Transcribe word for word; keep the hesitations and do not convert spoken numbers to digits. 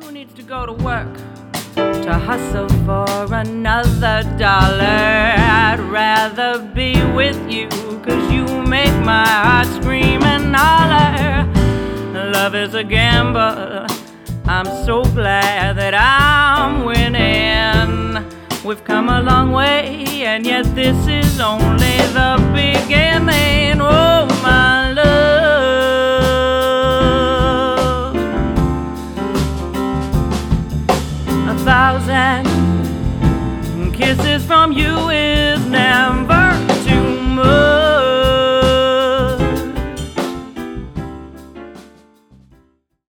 Who needs to go to work to hustle for another dollar? I'd rather be with you, 'cause you make my heart scream and holler. Love is a gamble, I'm so glad that I'm winning. We've come a long way, and yet this is only the beginning. Oh, my love, a thousand kisses from you is never too much.